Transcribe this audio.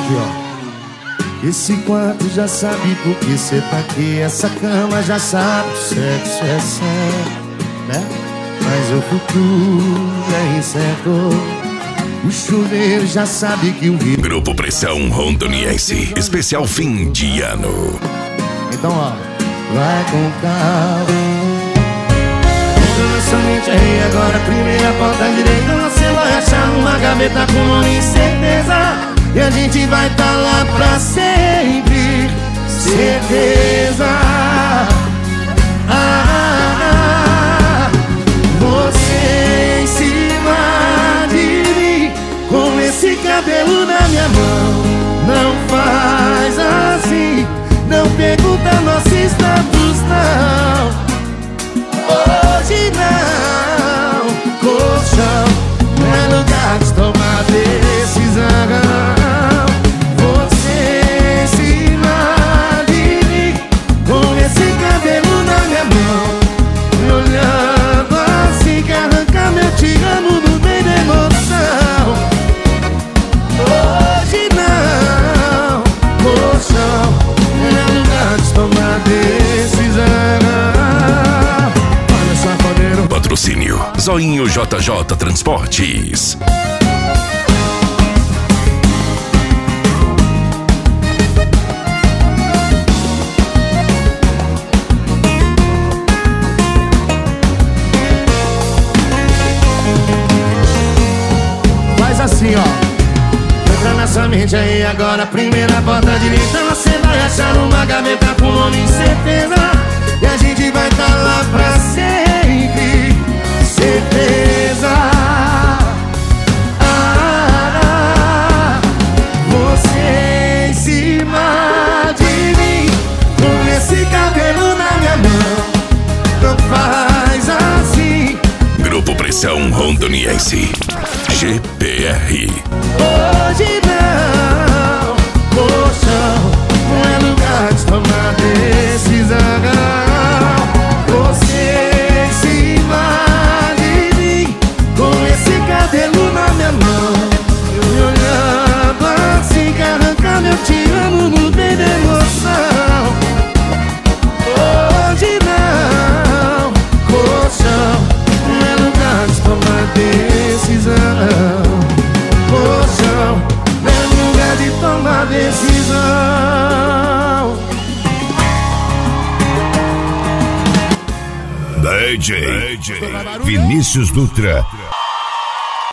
aqui, ó. Esse quarto já sabe por que cê tá aqui. Essa cama já sabe que sexo é sério, né? Mas o futuro é incerto. O chuveiro já sabe que o rio... Grupo Pressão Rondoniense, especial fim de ano. Então, ó, vai com calma. Entra na sua mente aí agora, primeira porta direita. Você vai achar numa gaveta com nome e certeza. E a gente vai tá lá pra sempre, certeza. Você em cima de mim, com esse cabelo na minha mão. Não faz assim, não pergunta nosso status, não. Hoje não, colchão não é lugar de tomar decisão. Patrocínio Zoinho JJ Transportes. Faz assim, ó. Entra nessa mente aí agora, primeira porta direita. Você vai achar uma gaveta com nome e certeza. E a gente vai tá lá pra sempre, certeza. Você em cima de mim, com esse cabelo na minha mão. Não faz assim. Grupo Pressão Rondoniense, GPR. Hoje não, colchão não é lugar de tomar decisão. Você em cima de mim, com esse cabelo na minha mão. Eu me olhando assim, que arranca meu te amo no meio da emoção. Hoje não, colchão não é lugar de tomar decisão. Colchão não é lugar de tomar decisão. DJ Vinícius Dutra